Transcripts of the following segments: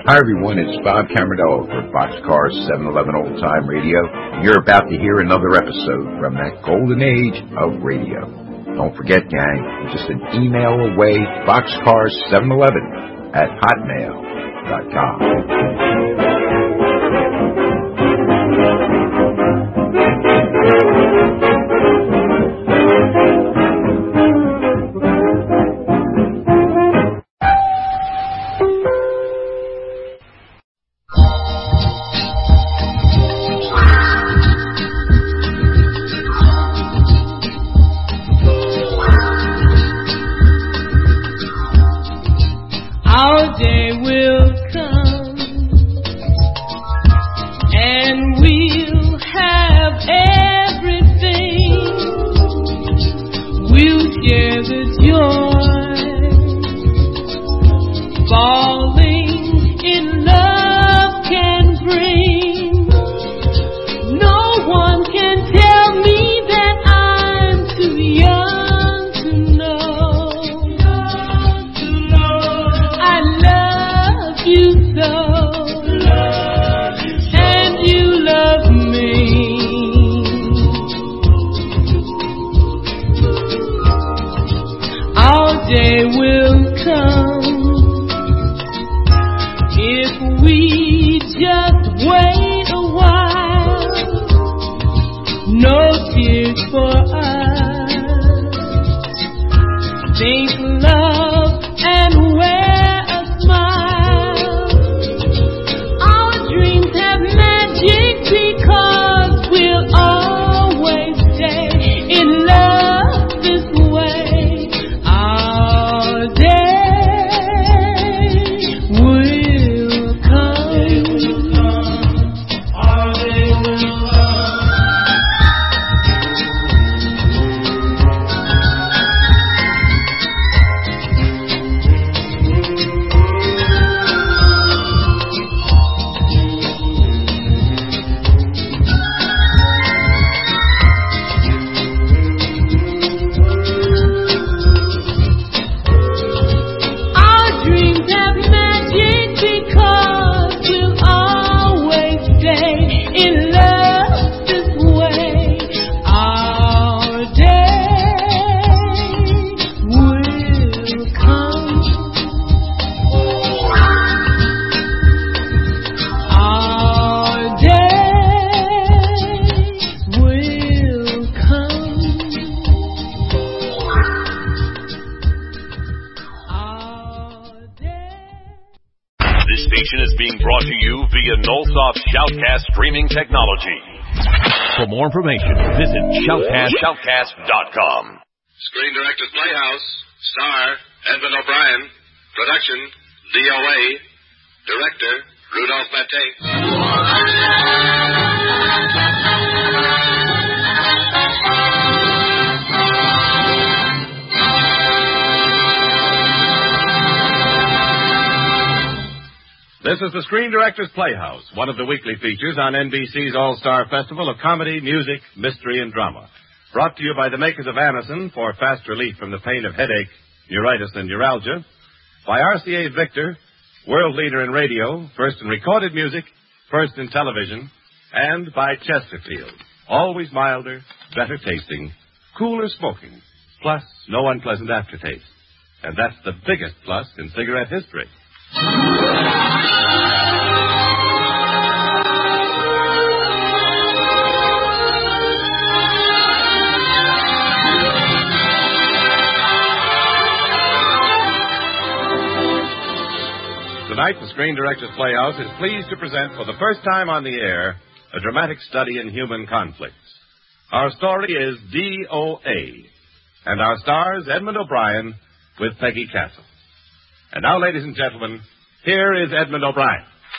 Hi, everyone. It's Bob Camarillo for Boxcar 711 Old Time Radio. You're about to hear another episode from that golden age of radio. Don't forget, gang, you're just an email away, boxcar711@hotmail.com. Technology. For more information, visit shoutcast.com. Screen Directors Playhouse. Star, Edmund O'Brien. Production, DOA. Director, Rudolph Maté. This is the Screen Directors Playhouse, one of the weekly features on NBC's All-Star Festival of Comedy, Music, Mystery, and Drama. Brought to you by the makers of Anacin for fast relief from the pain of headache, neuritis, and neuralgia. By RCA Victor, world leader in radio, first in recorded music, first in television. And by Chesterfield, always milder, better tasting, cooler smoking, plus no unpleasant aftertaste. And that's the biggest plus in cigarette history. Tonight, the Screen Directors Playhouse is pleased to present for the first time on the air a dramatic study in human conflicts. Our story is DOA, and our stars Edmund O'Brien with Peggy Castle. And now, ladies and gentlemen, here is Edmund O'Brien.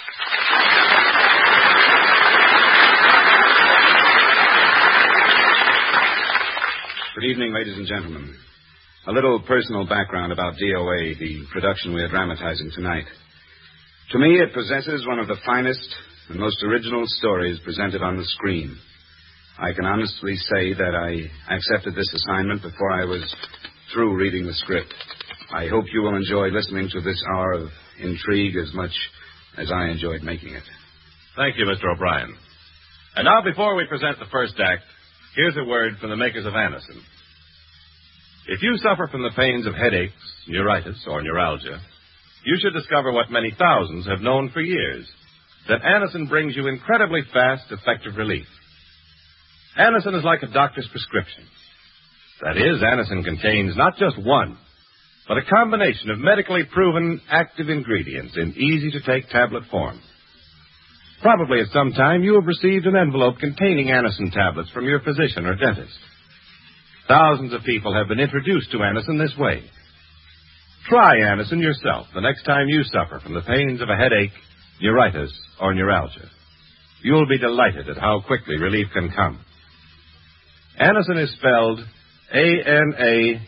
Good evening, ladies and gentlemen. A little personal background about DOA, the production we are dramatizing tonight. To me, it possesses one of the finest and most original stories presented on the screen. I can honestly say that I accepted this assignment before I was through reading the script. I hope you will enjoy listening to this hour of intrigue as much as I enjoyed making it. Thank you, Mr. O'Brien. And now, before we present the first act, here's a word from the makers of Anacin. If you suffer from the pains of headaches, neuritis, or neuralgia, you should discover what many thousands have known for years, that Anacin brings you incredibly fast, effective relief. Anacin is like a doctor's prescription. That is, Anacin contains not just one, but a combination of medically proven active ingredients in easy-to-take tablet form. Probably at some time you have received an envelope containing Anacin tablets from your physician or dentist. Thousands of people have been introduced to Anacin this way. Try Anacin yourself the next time you suffer from the pains of a headache, neuritis, or neuralgia. You'll be delighted at how quickly relief can come. Anacin is spelled Anacin.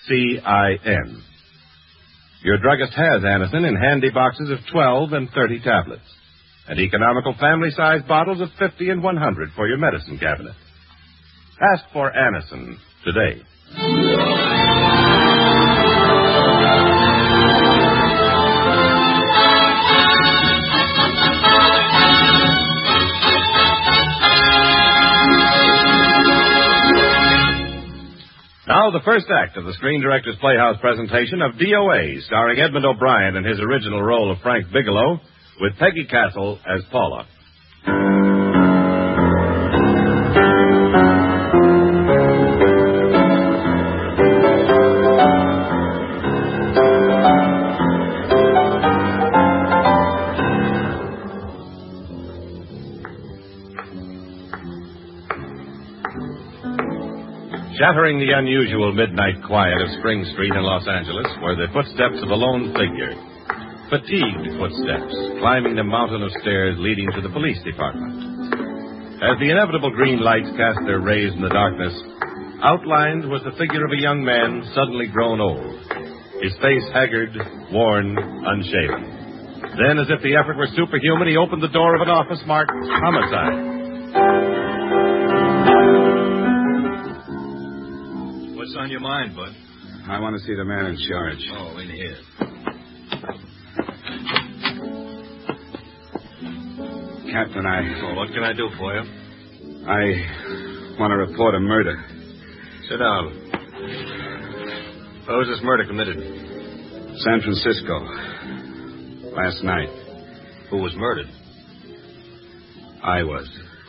Your druggist has Anacin in handy boxes of 12 and 30 tablets, and economical family-sized bottles of 50 and 100 for your medicine cabinet. Ask for Anacin today. Now, the first act of the Screen Directors Playhouse presentation of DOA, starring Edmund O'Brien in his original role of Frank Bigelow, with Peggy Castle as Paula. Shattering the unusual midnight quiet of Spring Street in Los Angeles were the footsteps of a lone figure. Fatigued footsteps, climbing the mountain of stairs leading to the police department. As the inevitable green lights cast their rays in the darkness, outlined was the figure of a young man suddenly grown old, his face haggard, worn, unshaven. Then, as if the effort were superhuman, he opened the door of an office marked Homicide. What's on your mind, Bud? I want to see the man in charge. Oh, in here. Captain, Oh, what can I do for you? I want to report a murder. Sit down. Where was this murder committed? San Francisco. Last night. Who was murdered? I was.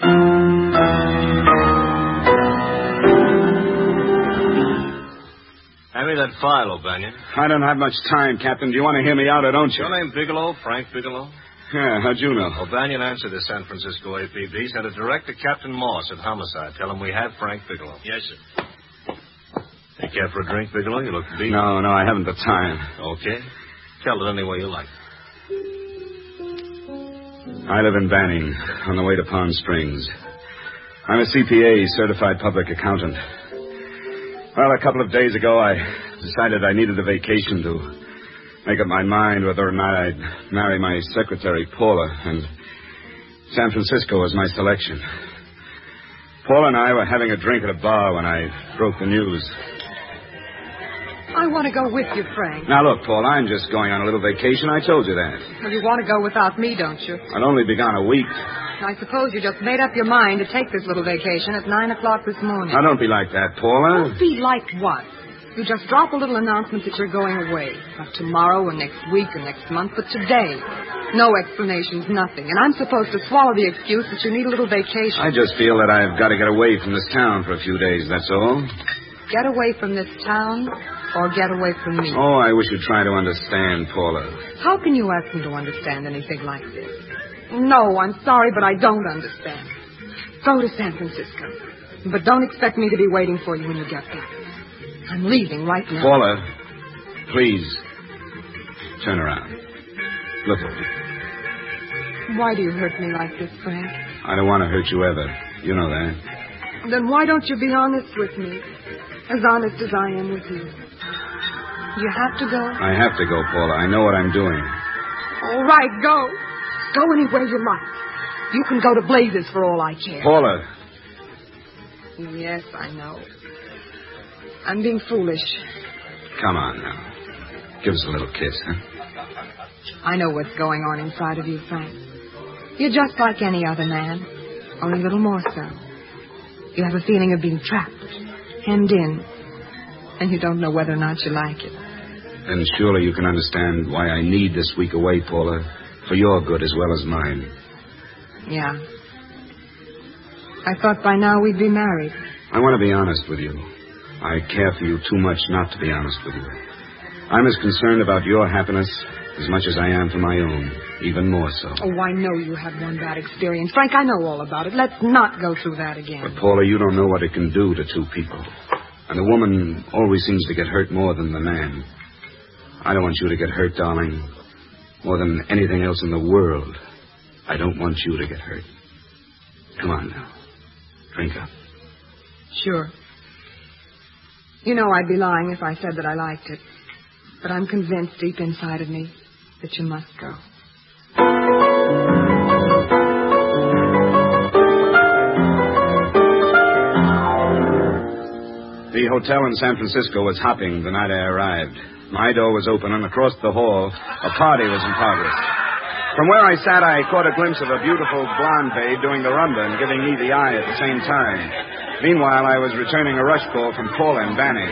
Hand me that file, O'Banion. I don't have much time, Captain. Do you want to hear me out or don't you? Your name Bigelow? Frank Bigelow? Yeah, how'd you know? O'Banion answered the San Francisco APB. Sent it direct to Captain Moss at Homicide. Tell him we have Frank Bigelow. Yes, sir. You care for a drink, Bigelow? You look beat. No, I haven't the time. Okay. Tell it any way you like. I live in Banning, on the way to Palm Springs. I'm a CPA, certified public accountant. Well, a couple of days ago, I decided I needed a vacation to make up my mind whether or not I'd marry my secretary, Paula, and San Francisco was my selection. Paula and I were having a drink at a bar when I broke the news. I want to go with you, Frank. Now, look, Paula, I'm just going on a little vacation. I told you that. Well, you want to go without me, don't you? I'd only be gone a week. I suppose you just made up your mind to take this little vacation at 9 o'clock this morning. Now, don't be like that, Paula. Don't be like what? You just drop a little announcement that you're going away. Not tomorrow or next week or next month, but today. No explanations, nothing. And I'm supposed to swallow the excuse that you need a little vacation. I just feel that I've got to get away from this town for a few days, that's all. Get away from this town or get away from me? Oh, I wish you'd try to understand, Paula. How can you ask me to understand anything like this? No, I'm sorry, but I don't understand. Go to San Francisco. But don't expect me to be waiting for you when you get back. I'm leaving right now. Paula, please, turn around. Look at me. Why do you hurt me like this, Frank? I don't want to hurt you ever. You know that. Then why don't you be honest with me? As honest as I am with you. You have to go? I have to go, Paula. I know what I'm doing. All right, go. Go anywhere you like. You can go to blazes for all I care. Paula. Yes, I know. I'm being foolish. Come on now. Give us a little kiss, huh? I know what's going on inside of you, Frank. You're just like any other man, only a little more so. You have a feeling of being trapped, hemmed in, and you don't know whether or not you like it. And surely you can understand why I need this week away, Paula, for your good as well as mine. Yeah. I thought by now we'd be married. I want to be honest with you. I care for you too much not to be honest with you. I'm as concerned about your happiness as much as I am for my own, even more so. Oh, I know you had one bad experience. Frank, I know all about it. Let's not go through that again. But, Paula, you don't know what it can do to two people. And the woman always seems to get hurt more than the man. I don't want you to get hurt, darling. More than anything else in the world, I don't want you to get hurt. Come on now. Drink up. Sure. You know I'd be lying if I said that I liked it. But I'm convinced deep inside of me that you must go. The hotel in San Francisco was hopping the night I arrived. My door was open, and across the hall, a party was in progress. From where I sat, I caught a glimpse of a beautiful blonde babe doing the rumba and giving me the eye at the same time. Meanwhile, I was returning a rush call from Paula and Banny.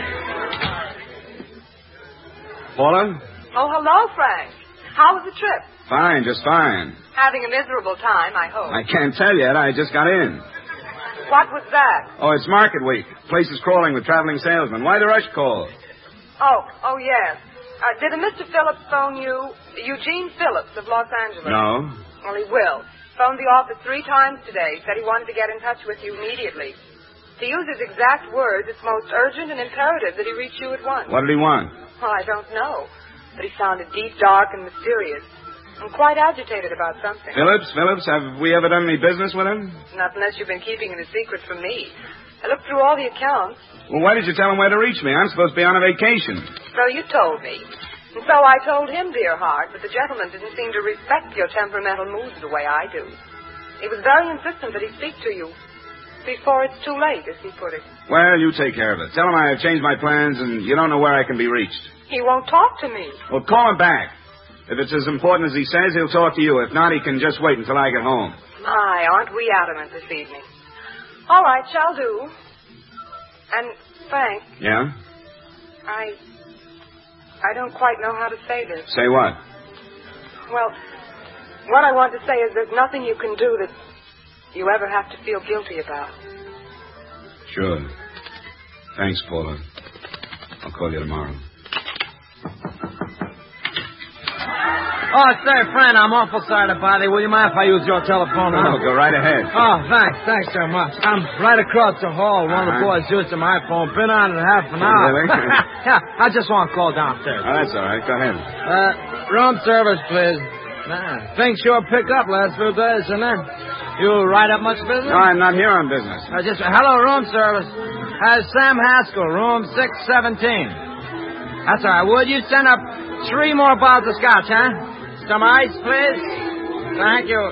Paula? Oh, hello, Frank. How was the trip? Fine, just fine. Having a miserable time, I hope. I can't tell yet. I just got in. What was that? Oh, it's market week. Place is crawling with traveling salesmen. Why the rush call? Oh, yes. Did a Mr. Phillips phone you? Eugene Phillips of Los Angeles. No. Well, he will. Phoned the office 3 times today. Said he wanted to get in touch with you immediately. To use his exact words, it's most urgent and imperative that he reach you at once. What did he want? Well, I don't know. But he sounded deep, dark, and mysterious. I'm quite agitated about something. Phillips, have we ever done any business with him? Not unless you've been keeping it a secret from me. I looked through all the accounts. Well, why did you tell him where to reach me? I'm supposed to be on a vacation. So you told me. And so I told him, dear heart, but the gentleman didn't seem to respect your temperamental moods the way I do. He was very insistent that he speak to you before it's too late, as he put it. Well, you take care of it. Tell him I have changed my plans and you don't know where I can be reached. He won't talk to me. Well, call him back. If it's as important as he says, he'll talk to you. If not, he can just wait until I get home. My, aren't we adamant this evening? All right, shall do. And, Frank. Yeah? I don't quite know how to say this. Say what? Well, what I want to say is there's nothing you can do that you ever have to feel guilty about. Sure. Thanks, Paula. I'll call you tomorrow. Oh, say, friend, I'm awful sorry to bother you. Will you mind if I use your telephone? Oh, go right ahead. Oh, thanks so much. I'm right across the hall. One of the boys using my phone. Been on in half an hour. Really? Yeah, I just want to call downstairs. Oh, that's all right. Go ahead. Room service, please. Things sure pick up last few days, isn't it? You write up much business? No, I'm not here on business. Hello, room service. Sam Haskell, room 617. That's all right. Would you send up 3 more bottles of scotch, huh? Some ice, please. Thank you.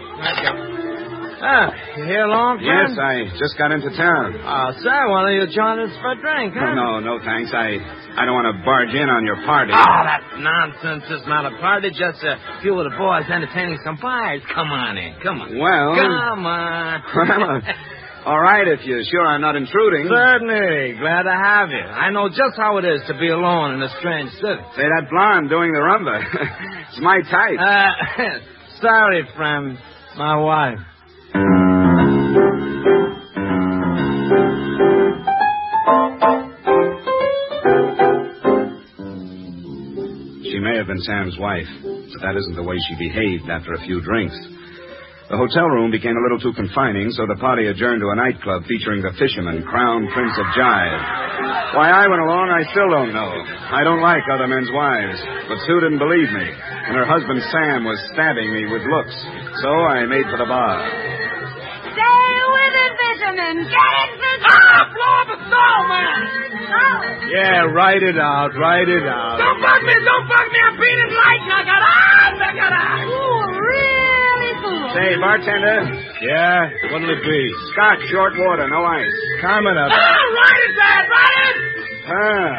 You here alone, friend? Yes, I just got into town. Oh, sir, why don't you join us for a drink, huh? No, thanks. I don't want to barge in on your party. Oh, that's nonsense. It's not a party, just a few of the boys entertaining some buyers. Come on in. Come on. Well... Come on. Well, all right, if you're sure I'm not intruding. Certainly. Glad to have you. I know just how it is to be alone in a strange city. Say, that blonde doing the rumba. It's my type. Sorry, friend. My wife. She may have been Sam's wife, but that isn't the way she behaved after a few drinks. The hotel room became a little too confining, so the party adjourned to a nightclub featuring the Fisherman, Crown Prince of Jive. Why I went along, I still don't know. I don't like other men's wives, but Sue didn't believe me, and her husband Sam was stabbing me with looks, so I made for the bar. Stay with it, Fisherman. Get it, Fisherman. Blow up a stall, man. Oh. Yeah, write it out. Don't bug me. I'm feeling light. I got Ooh, really cool. Say, bartender. Yeah, what'll it be? Scotch, short water, no ice. Coming up. Write it, Dad. Write it.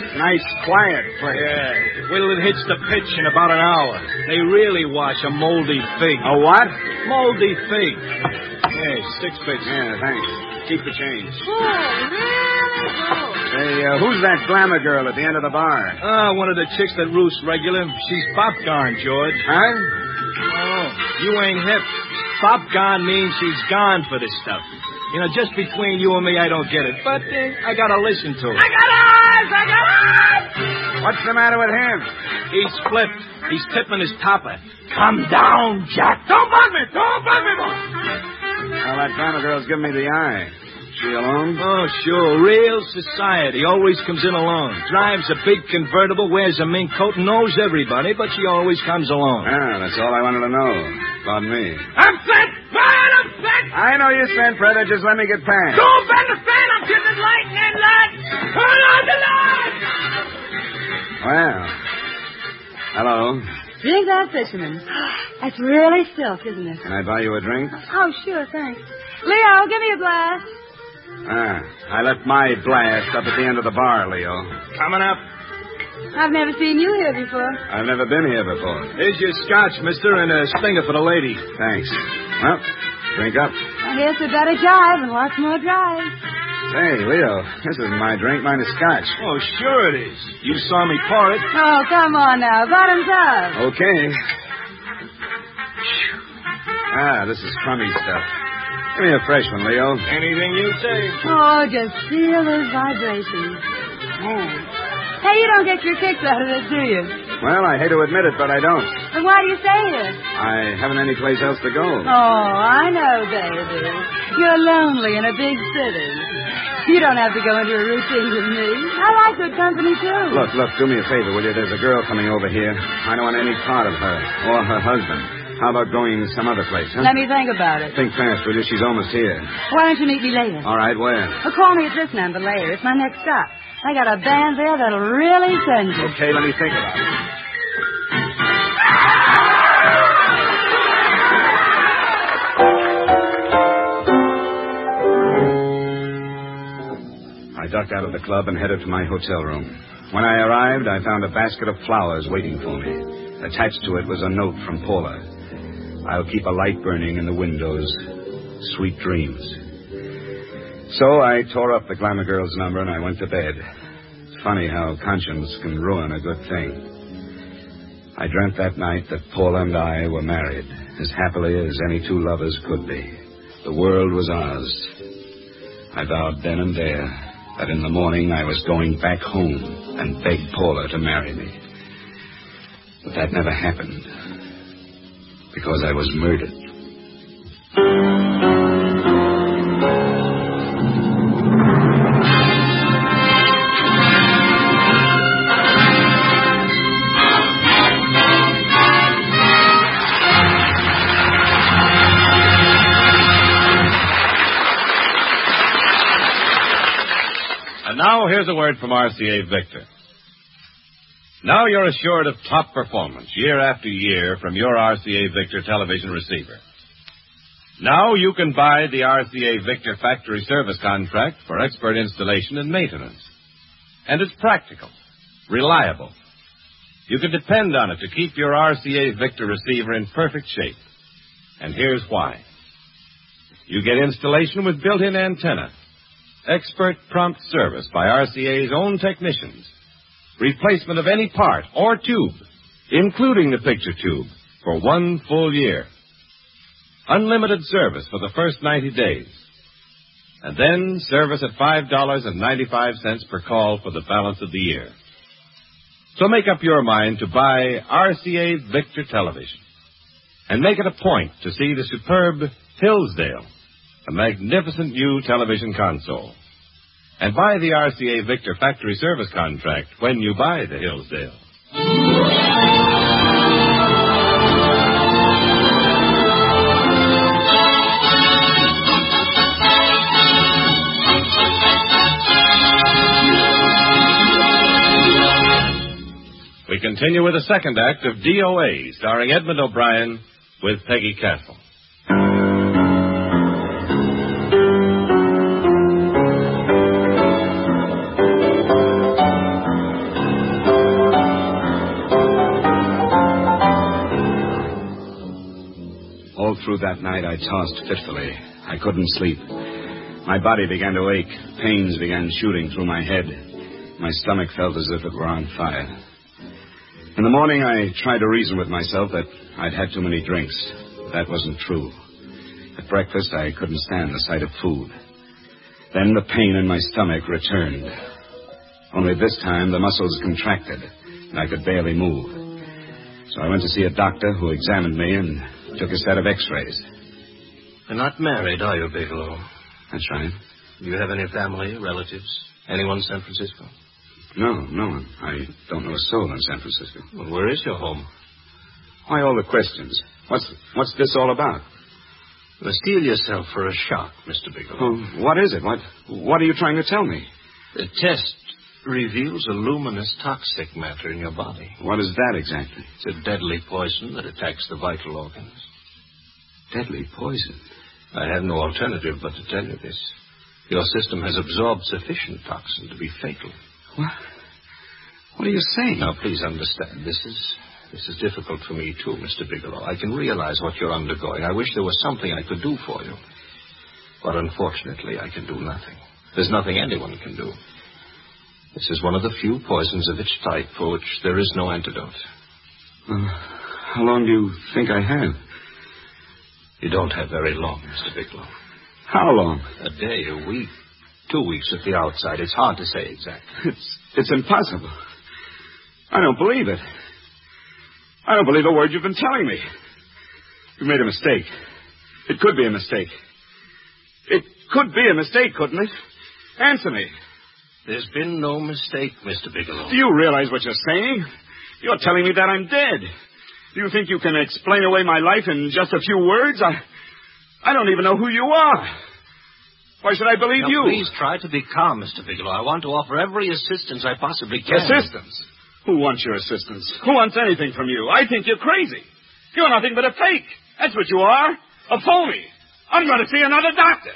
Nice, quiet place. Yeah. Wait till it hits the pitch in about an hour. They really wash a moldy fig. A what? Moldy fig. Hey, 6 bits. Yeah, thanks. Keep the change. Oh, really? Oh. Hey, who's that glamour girl at the end of the bar? One of the chicks that roosts regular. She's popcorn, George. Huh? Oh, you ain't hip. Popcorn means she's gone for this stuff. You know, just between you and me, I don't get it. But I gotta listen to it. I got eyes! What's the matter with him? He's flipped. He's tipping his topper. Come down, Jack. Don't bug me, boy. Well, that glamour girl's giving me the eye. She alone? Oh, sure. Real society. Always comes in alone. Drives a big convertible, wears a mink coat, knows everybody, but she always comes alone. Ah, that's all I wanted to know. Pardon me. I'm set. Man, I'm set. I know you're sent, brother. Just let me get past. Don't bend the fan. I'm getting lightning, lad. Turn on the light. Well. Hello. Drink that, fisherman. That's really silk, isn't it? Can I buy you a drink? Oh, sure, thanks. Leo, give me a glass. I left my blast up at the end of the bar, Leo. Coming up. I've never seen you here before. I've never been here before. Here's your scotch, mister, and a stinger for the lady. Thanks. Well, drink up. I guess we better jive and watch more drives. Hey, Leo, this isn't my drink. Mine is scotch. Oh, sure it is. You saw me pour it. Oh, come on now. Bottoms up. Okay. This is crummy stuff. Give me a fresh one, Leo. Anything you say. Oh, just feel those vibrations. Man. Hey, you don't get your kicks out of it, do you? Well, I hate to admit it, but I don't. Then why do you stay here? I haven't any place else to go. Oh, I know, baby. You're lonely in a big city. You don't have to go into a routine with me. I like good company, too. Look, do me a favor, will you? There's a girl coming over here. I don't want any part of her or her husband. How about going some other place, huh? Let me think about it. Think fast, will you? She's almost here. Why don't you meet me later? All right, where? Well, call me at this number later. It's my next stop. I got a band there that'll really send you. Okay, let me think about it. I ducked out of the club and headed to my hotel room. When I arrived, I found a basket of flowers waiting for me. Attached to it was a note from Paula. I'll keep a light burning in the windows. Sweet dreams. So I tore up the glamour girl's number and I went to bed. It's funny how conscience can ruin a good thing. I dreamt that night that Paula and I were married, as happily as any two lovers could be. The world was ours. I vowed then and there that in the morning I was going back home and beg Paula to marry me. But that never happened, because I was murdered. And now here's a word from RCA Victor. Now you're assured of top performance year after year from your RCA Victor television receiver. Now you can buy the RCA Victor factory service contract for expert installation and maintenance. And it's practical, reliable. You can depend on it to keep your RCA Victor receiver in perfect shape. And here's why. You get installation with built-in antenna, expert prompt service by RCA's own technicians, replacement of any part or tube, including the picture tube, for 1 full year. Unlimited service for the first 90 days. And then service at $5.95 per call for the balance of the year. So make up your mind to buy RCA Victor television. And make it a point to see the superb Hillsdale, a magnificent new television console. And buy the RCA Victor factory service contract when you buy the Hillsdale. We continue with the second act of DOA, starring Edmund O'Brien with Peggy Castle. through that night, I tossed fitfully. I couldn't sleep. My body began to ache. Pains began shooting through my head. My stomach felt as if it were on fire. In the morning, I tried to reason with myself that I'd had too many drinks. But that wasn't true. At breakfast, I couldn't stand the sight of food. Then the pain in my stomach returned. Only this time, the muscles contracted, and I could barely move. So I went to see a doctor who examined me and took a set of x-rays. You're not married, are you, Bigelow? That's right. Do you have any family, relatives? Anyone in San Francisco? No one. I don't know a soul in San Francisco. Well, where is your home? Why all the questions? What's this all about? You steel yourself for a shock, Mr. Bigelow. Oh, what is it? What are you trying to tell me? The test reveals a luminous toxic matter in your body. What is that exactly? It's a deadly poison that attacks the vital organs. Deadly poison? I have no alternative but to tell you this. Your system has absorbed sufficient toxin to be fatal. What are you saying? Now, please understand, this is difficult for me, too, Mr. Bigelow. I can realize what you're undergoing. I wish there was something I could do for you. But unfortunately, I can do nothing. There's nothing anyone can do. This is one of the few poisons of its type for which there is no antidote. How long do you think I have? You don't have very long, Mr. Bigelow. How long? A day, a week, 2 weeks at the outside. It's hard to say exactly. It's impossible. I don't believe it. I don't believe a word you've been telling me. You made a mistake. It could be a mistake. It could be a mistake, couldn't it? Answer me. There's been no mistake, Mr. Bigelow. Do you realize what you're saying? You're telling me that I'm dead. Do you think you can explain away my life in just a few words? I don't even know who you are. Why should I believe you? Please try to be calm, Mr. Bigelow. I want to offer every assistance I possibly can. Assistance? Who wants your assistance? Who wants anything from you? I think you're crazy. You're nothing but a fake. That's what you are. A phony. I'm going to see another doctor.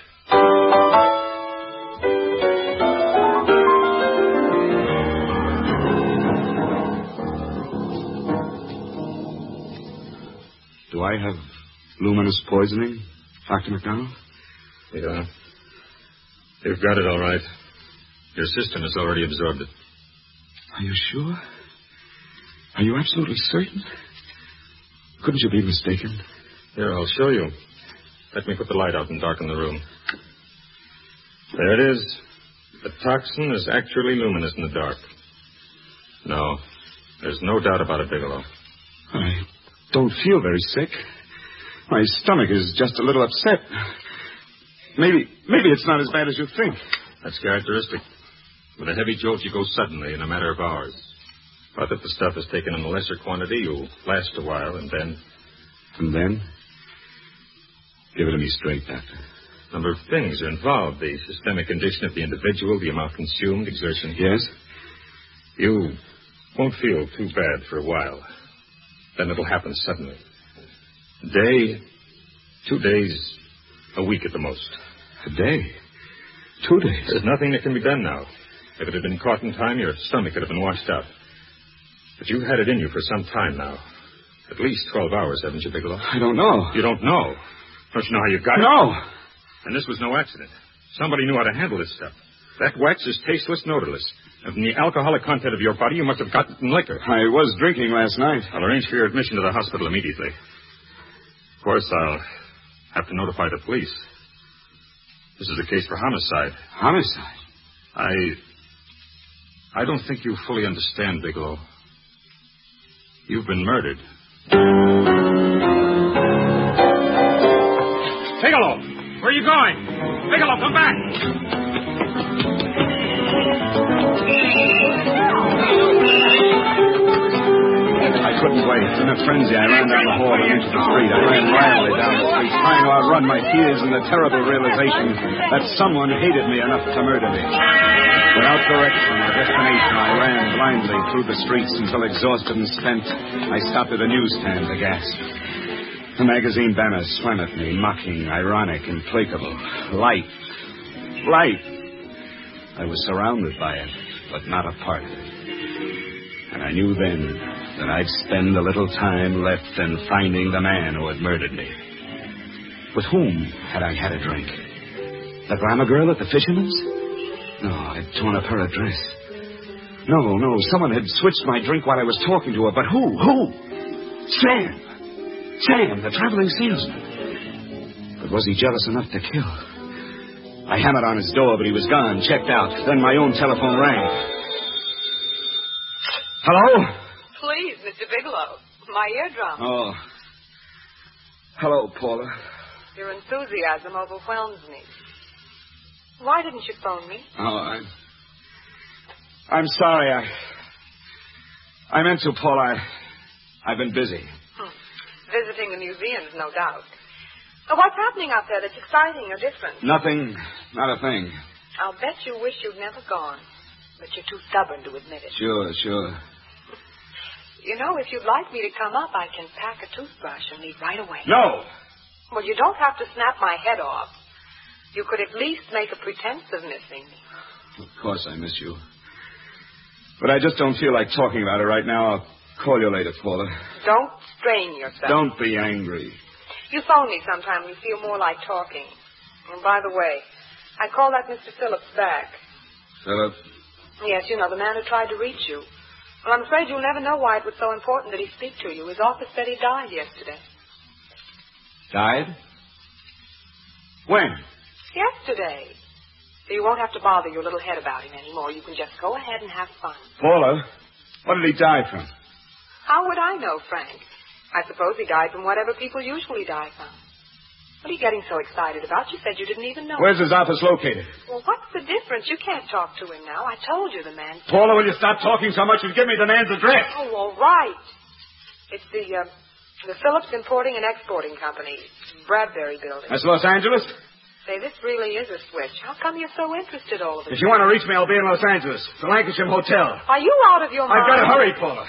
Do I have luminous poisoning, Dr. McDonald? Yeah. You've got it all right. Your system has already absorbed it. Are you sure? Are you absolutely certain? Couldn't you be mistaken? Here, I'll show you. Let me put the light out and darken the room. There it is. The toxin is actually luminous in the dark. No, there's no doubt about it, Bigelow. I don't feel very sick. My stomach is just a little upset. Maybe it's not as bad as you think. That's characteristic. With a heavy jolt, you go suddenly in a matter of hours. But if the stuff is taken in a lesser quantity, you'll last a while, and then... And then? Give it to me straight, Doctor. A number of things are involved. The systemic condition of the individual, the amount consumed, exertion. Yes? You won't feel too bad for a while. Then it'll happen suddenly. A day, 2 days, a week at the most. A day? 2 days? There's nothing that can be done now. If it had been caught in time, your stomach could have been washed out. But you've had it in you for some time now. At least 12 hours, haven't you, Bigelow? I don't know. You don't know? Don't you know how you got it? No. And this was no accident. Somebody knew how to handle this stuff. That wax is tasteless and odorless. And from the alcoholic content of your body, you must have gotten some liquor. I was drinking last night. I'll arrange for your admission to the hospital immediately. Of course, I'll have to notify the police. This is a case for homicide. Homicide? I don't think you fully understand, Bigelow. You've been murdered. Bigelow! Where are you going? Bigelow, come back! I couldn't wait. In a frenzy, I ran down the hall and into the street. I ran wildly down the street, trying to outrun my fears and the terrible realization that someone hated me enough to murder me. Without direction or destination, I ran blindly through the streets until exhausted and spent, I stopped at a newsstand to gasp. The magazine banners swam at me, mocking, ironic, implacable. Light. I was surrounded by it, but not a part of it. And I knew then that I'd spend a little time left in finding the man who had murdered me. With whom had I had a drink? The glamour girl at the fisherman's? No, I'd torn up her address. No, someone had switched my drink while I was talking to her. But who? Sam, the traveling salesman. But was he jealous enough to kill? I hammered on his door, but he was gone, checked out. Then my own telephone rang. Hello? Please, Mr. Bigelow. My eardrum. Oh. Hello, Paula. Your enthusiasm overwhelms me. Why didn't you phone me? Oh, I'm sorry. I meant to, Paula. I've been busy. Visiting the museums, no doubt. What's happening out there that's exciting or different? Nothing. Not a thing. I'll bet you wish you'd never gone. But you're too stubborn to admit it. Sure. You know, if you'd like me to come up, I can pack a toothbrush and leave right away. No! Well, you don't have to snap my head off. You could at least make a pretense of missing me. Of course I miss you. But I just don't feel like talking about it right now. I'll call you later, Paula. Don't strain yourself. Don't be angry. You phone me sometime when you feel more like talking. And by the way, I call that Mr. Phillips back. Phillips? Yes, you know, the man who tried to reach you. Well, I'm afraid you'll never know why it was so important that he speak to you. His office said he died yesterday. Died? When? Yesterday. So you won't have to bother your little head about him anymore. You can just go ahead and have fun. Paula, what did he die from? How would I know, Frank? I suppose he died from whatever people usually die from. What are you getting so excited about? You said you didn't even know. Where's his office located? Well, what's the difference? You can't talk to him now. I told you the man... Paula, will you stop talking so much and give me the man's address? Oh, all right. It's the Phillips Importing and Exporting Company, Bradbury Building. That's Los Angeles? Say, this really is a switch. How come you're so interested all of a sudden? If you want to reach me, I'll be in Los Angeles, the Lancashire Hotel. Are you out of your mind? I've got to hurry, Paula.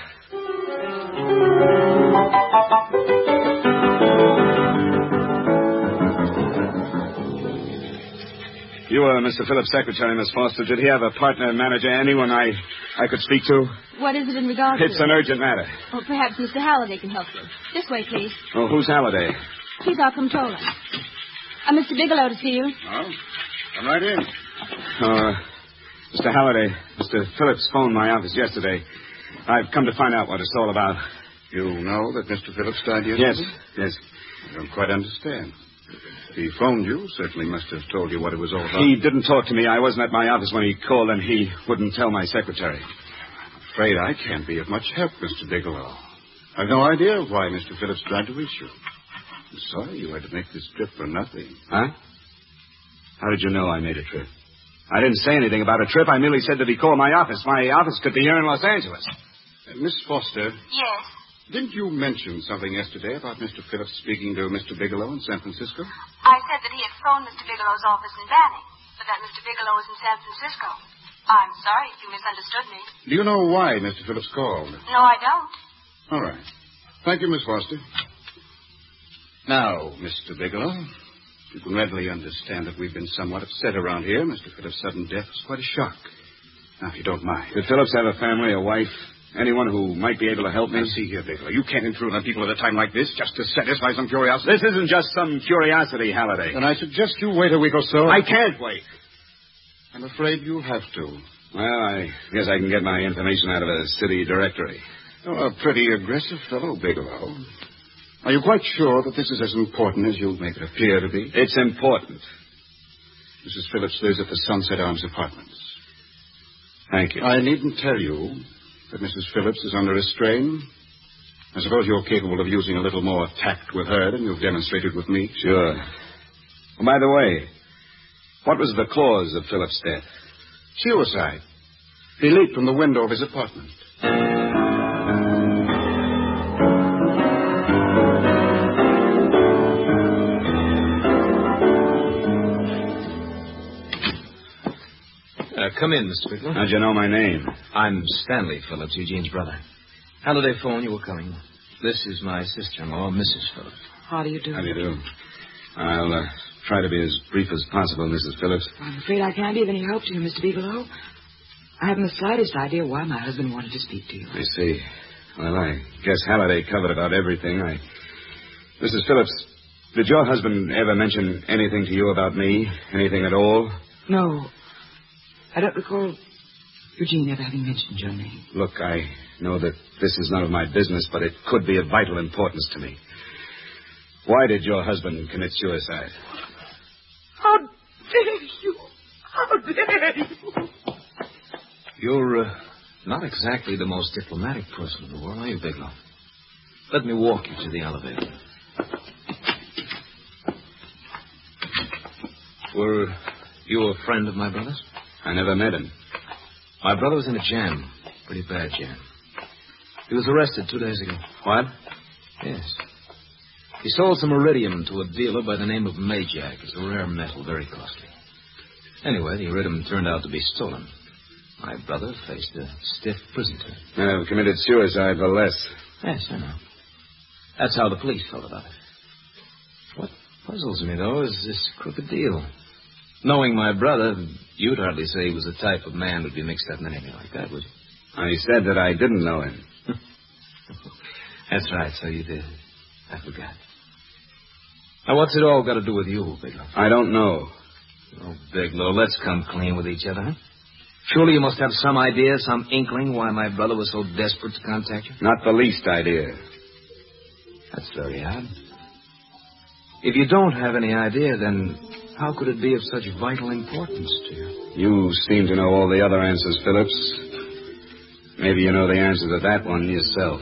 You were Mr. Phillips' secretary, Miss Foster. Did he have a partner, manager, anyone I could speak to? What is it in regard to? It's an urgent matter. Well, perhaps Mr. Halliday can help you. This way, please. Oh, who's Halliday? He's our comptroller. Mr. Bigelow to see you. Oh, come right in. Mr. Halliday, Mr. Phillips phoned my office yesterday. I've come to find out what it's all about. You know that Mr. Phillips died yesterday? Yes. I don't quite understand. If he phoned you, certainly must have told you what it was all about. He didn't talk to me. I wasn't at my office when he called, and he wouldn't tell my secretary. I'm afraid I can't be of much help, Mr. Bigelow. I've no idea why Mr. Phillips tried to reach you. I'm sorry you had to make this trip for nothing. Huh? How did you know I made a trip? I didn't say anything about a trip. I merely said that he called my office. My office could be here in Los Angeles. Miss Foster. Yes? Didn't you mention something yesterday about Mr. Phillips speaking to Mr. Bigelow in San Francisco? I said that he had phoned Mr. Bigelow's office in Banning, but that Mr. Bigelow was in San Francisco. I'm sorry if you misunderstood me. Do you know why Mr. Phillips called? No, I don't. All right. Thank you, Miss Foster. Now, Mr. Bigelow, you can readily understand that we've been somewhat upset around here. Mr. Phillips' sudden death was quite a shock. Now, if you don't mind. Did Phillips have a family, a wife, anyone who might be able to help me? Now, see here, Bigelow, you can't intrude on people at a time like this just to satisfy some curiosity. This isn't just some curiosity, Halliday. Then I suggest you wait a week or so. I can't wait. I'm afraid you'll have to. Well, I guess I can get my information out of a city directory. You're a pretty aggressive fellow, Bigelow. Are you quite sure that this is as important as you make it appear to be? It's important. Mrs. Phillips lives at the Sunset Arms Apartments. Thank you. I needn't tell you that Mrs. Phillips is under a strain. I suppose you're capable of using a little more tact with her than you've demonstrated with me. Sure. Oh, by the way, what was the cause of Phillips' death? Suicide. He leaped from the window of his apartment. Come in, Mr. Bigelow. How'd you know my name? I'm Stanley Phillips, Eugene's brother. Halliday phoned you were coming. This is my sister-in-law, Mrs. Phillips. How do you do? How do you do? I'll try to be as brief as possible, Mrs. Phillips. I'm afraid I can't be of any help to you, Mr. Bigelow. I haven't the slightest idea why my husband wanted to speak to you. I see. Well, I guess Halliday covered about everything. Mrs. Phillips, Did your husband ever mention anything to you about me? Anything at all? No. I don't recall Eugene ever having mentioned your name. Look, I know that this is none of my business, but it could be of vital importance to me. Why did your husband commit suicide? How dare you? How dare you? You're not exactly the most diplomatic person in the world, are you, Bigelow? Let me walk you to the elevator. Were you a friend of my brother's? I never met him. My brother was in a jam. Pretty bad jam. He was arrested 2 days ago. What? Yes. He sold some iridium to a dealer by the name of Majak. It's a rare metal, very costly. Anyway, the iridium turned out to be stolen. My brother faced a stiff prison term. I've committed suicide for less. Yes, I know. That's how the police felt about it. What puzzles me, though, is this crooked deal. Knowing my brother, you'd hardly say he was the type of man who'd be mixed up in anything like that, would you? I said that I didn't know him. That's right, so you did. I forgot. Now, what's it all got to do with you, Bigelow? I don't know. Oh, Bigelow, let's come clean with each other, huh? Surely you must have some idea, some inkling why my brother was so desperate to contact you? Not the least idea. That's very odd. If you don't have any idea, then how could it be of such vital importance to you? You seem to know all the other answers, Phillips. Maybe you know the answer to that one yourself.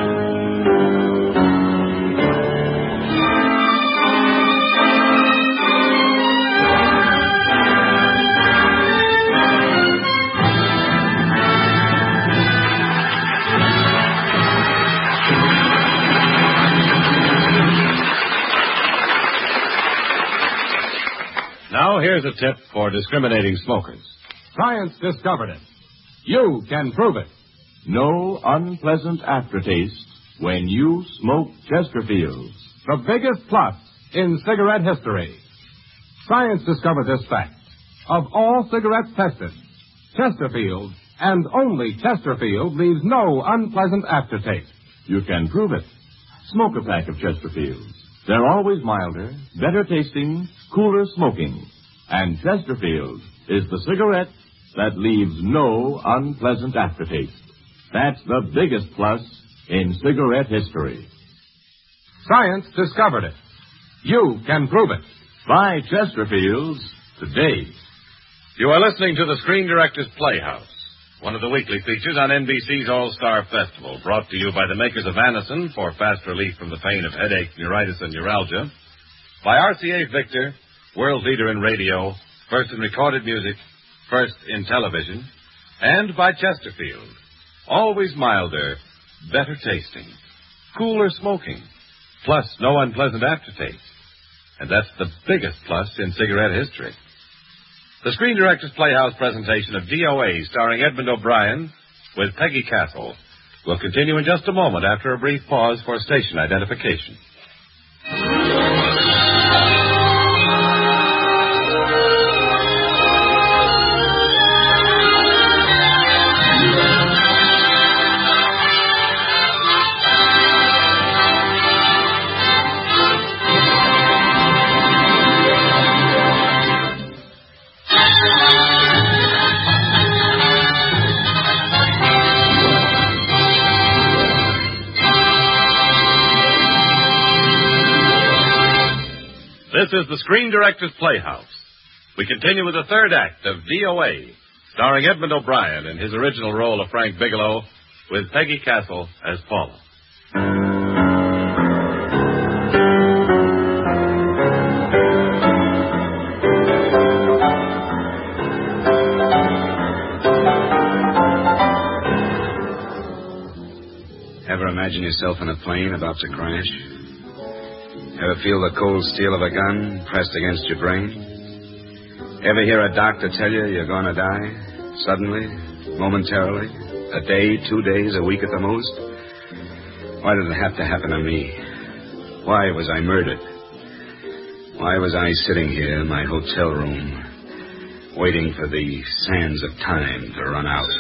Now, here's a tip for discriminating smokers. Science discovered it. You can prove it. No unpleasant aftertaste when you smoke Chesterfields. The biggest plus in cigarette history. Science discovered this fact. Of all cigarettes tested, Chesterfield, and only Chesterfield, leaves no unpleasant aftertaste. You can prove it. Smoke a pack of Chesterfields. They're always milder, better tasting, cooler smoking. And Chesterfield is the cigarette that leaves no unpleasant aftertaste. That's the biggest plus in cigarette history. Science discovered it. You can prove it. Buy Chesterfields today. You are listening to the Screen Directors Playhouse, one of the weekly features on NBC's All-Star Festival, brought to you by the makers of Anacin for fast relief from the pain of headache, neuritis, and neuralgia, by RCA Victor, world leader in radio, first in recorded music, first in television, and by Chesterfield, always milder, better tasting, cooler smoking, plus no unpleasant aftertaste. And that's the biggest plus in cigarette history. The Screen Directors Playhouse presentation of DOA, starring Edmund O'Brien, with Peggy Castle, will continue in just a moment after a brief pause for station identification. This is the Screen Directors Playhouse. We continue with the third act of DOA, starring Edmund O'Brien in his original role of Frank Bigelow, with Peggy Castle as Paula. Ever imagine yourself in a plane about to crash? Ever feel the cold steel of a gun pressed against your brain? Ever hear a doctor tell you you're going to die? Suddenly, momentarily, a day, 2 days, a week at the most? Why did it have to happen to me? Why was I murdered? Why was I sitting here in my hotel room, waiting for the sands of time to run out?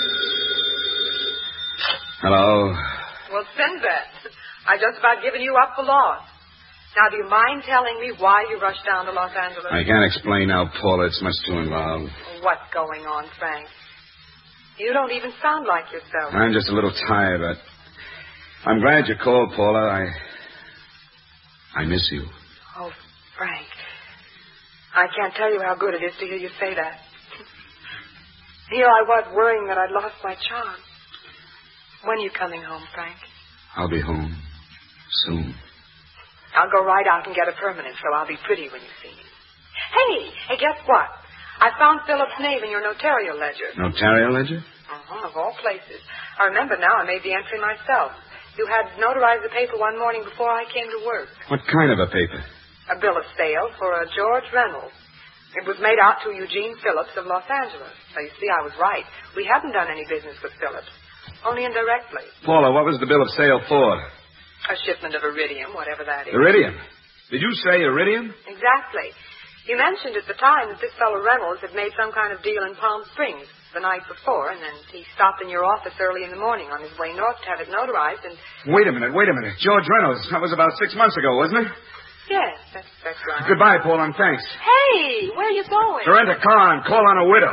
Hello? Well, Sinbad, I just about given you up for lost. Now, do you mind telling me why you rushed down to Los Angeles? I can't explain now, Paula. It's much too involved. What's going on, Frank? You don't even sound like yourself. I'm just a little tired, but I'm glad you called, Paula. I miss you. Oh, Frank. I can't tell you how good it is to hear you say that. Here I was worrying that I'd lost my charm. When are you coming home, Frank? I'll be home soon. I'll go right out and get a permanent, so I'll be pretty when you see me. Hey, guess what? I found Philip's name in your notarial ledger. Notarial ledger? Of all places. I remember now I made the entry myself. You had notarized the paper one morning before I came to work. What kind of a paper? A bill of sale for a George Reynolds. It was made out to Eugene Phillips of Los Angeles. So you see, I was right. We hadn't done any business with Phillips. Only indirectly. Paula, what was the bill of sale for? A shipment of iridium, whatever that is. Iridium? Did you say iridium? Exactly. You mentioned at the time that this fellow Reynolds had made some kind of deal in Palm Springs the night before, and then he stopped in your office early in the morning on his way north to have it notarized, and... Wait a minute. George Reynolds. That was about 6 months ago, wasn't it? Yes, that's right. Goodbye, Paula, and thanks. Hey, where are you going? To rent a car and call on a widow.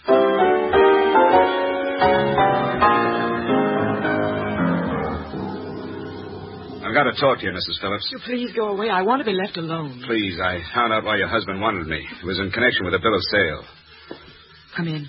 I've got to talk to you, Mrs. Phillips. You please go away. I want to be left alone. Please, I found out why your husband wanted me. It was in connection with a bill of sale. Come in.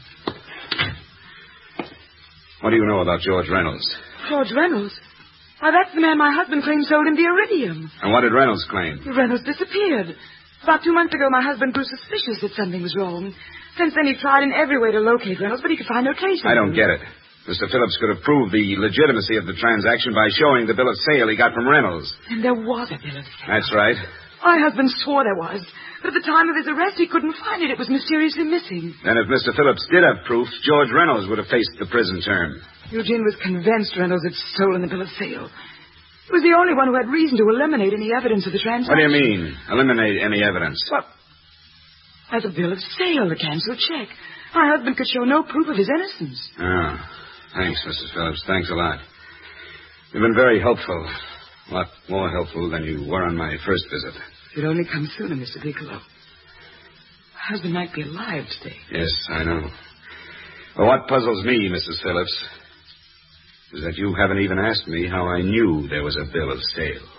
What do you know about George Reynolds? George Reynolds? Why, that's the man my husband claimed sold him the iridium. And what did Reynolds claim? Reynolds disappeared. About 2 months ago, my husband grew suspicious that something was wrong. Since then, he tried in every way to locate Reynolds, but he could find no trace of him. I don't get it. Mr. Phillips could have proved the legitimacy of the transaction by showing the bill of sale he got from Reynolds. And there was a bill of sale. That's right. My husband swore there was. But at the time of his arrest, he couldn't find it. It was mysteriously missing. Then if Mr. Phillips did have proof, George Reynolds would have faced the prison term. Eugene was convinced Reynolds had stolen the bill of sale. He was the only one who had reason to eliminate any evidence of the transaction. What do you mean, eliminate any evidence? Well, as a bill of sale, a canceled check. My husband could show no proof of his innocence. Ah, thanks, Mrs. Phillips. Thanks a lot. You've been very helpful. A lot more helpful than you were on my first visit. If you'd only come sooner, Mr. Bigelow. My husband might be alive today. Yes, I know. Well, what puzzles me, Mrs. Phillips, is that you haven't even asked me how I knew there was a bill of sale.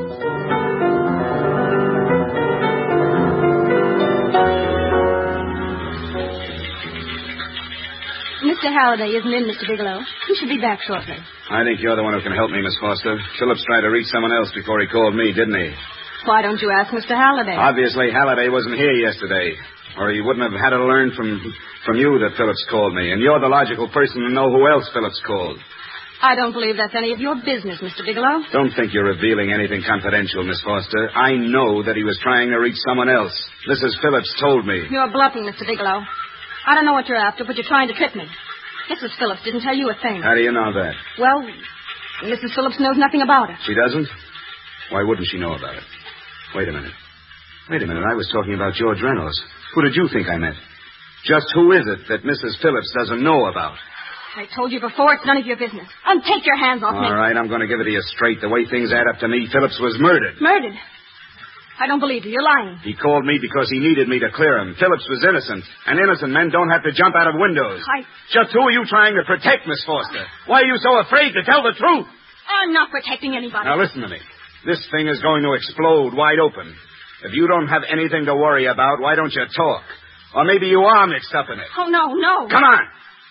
Mr. Halliday isn't in, Mr. Bigelow. He should be back shortly. I think you're the one who can help me, Miss Foster. Phillips tried to reach someone else before he called me, didn't he? Why don't you ask Mr. Halliday? Obviously, Halliday wasn't here yesterday, or he wouldn't have had to learn from you that Phillips called me, and you're the logical person to know who else Phillips called. I don't believe that's any of your business, Mr. Bigelow. Don't think you're revealing anything confidential, Miss Foster. I know that he was trying to reach someone else. Mrs. Phillips told me. You're bluffing, Mr. Bigelow. I don't know what you're after, but you're trying to trick me. Mrs. Phillips didn't tell you a thing. How do you know that? Well, Mrs. Phillips knows nothing about it. She doesn't? Why wouldn't she know about it? Wait a minute. I was talking about George Reynolds. Who did you think I meant? Just who is it that Mrs. Phillips doesn't know about? I told you before, it's none of your business. Take your hands off me. All right, I'm going to give it to you straight. The way things add up to me, Phillips was murdered. Murdered? I don't believe you. You're lying. He called me because he needed me to clear him. Phillips was innocent, and innocent men don't have to jump out of windows. Just who are you trying to protect, Miss Foster? Why are you so afraid to tell the truth? I'm not protecting anybody. Now, listen to me. This thing is going to explode wide open. If you don't have anything to worry about, why don't you talk? Or maybe you are mixed up in it. Oh, no. Come on.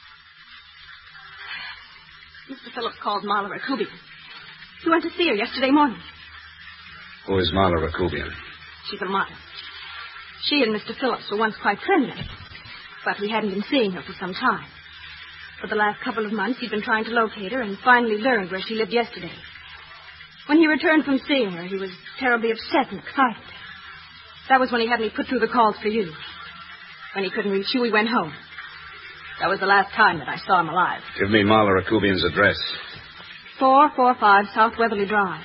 Mr. Phillips called Marla Rakubian. He went to see her yesterday morning. Who is Marla Rakubian? She's a model. She and Mr. Phillips were once quite friendly, but we hadn't been seeing her for some time. For the last couple of months, he'd been trying to locate her and finally learned where she lived yesterday. When he returned from seeing her, he was terribly upset and excited. That was when he had me put through the calls for you. When he couldn't reach you, we went home. That was the last time that I saw him alive. Give me Marla Rakubian's address. 445 South Weatherly Drive.